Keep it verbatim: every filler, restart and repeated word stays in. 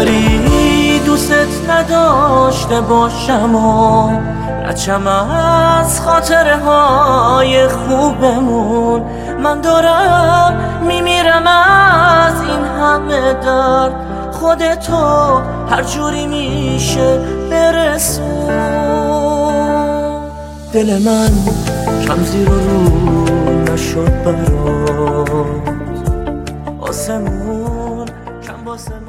بری دوست نداشته باشم و نچم از خاطره های خوبمون. من دارم میمیرم از این همه درد، خودتو هر جوری میشه برسون. دل من کم زیر و رو نشد برات، آسمون کم واسه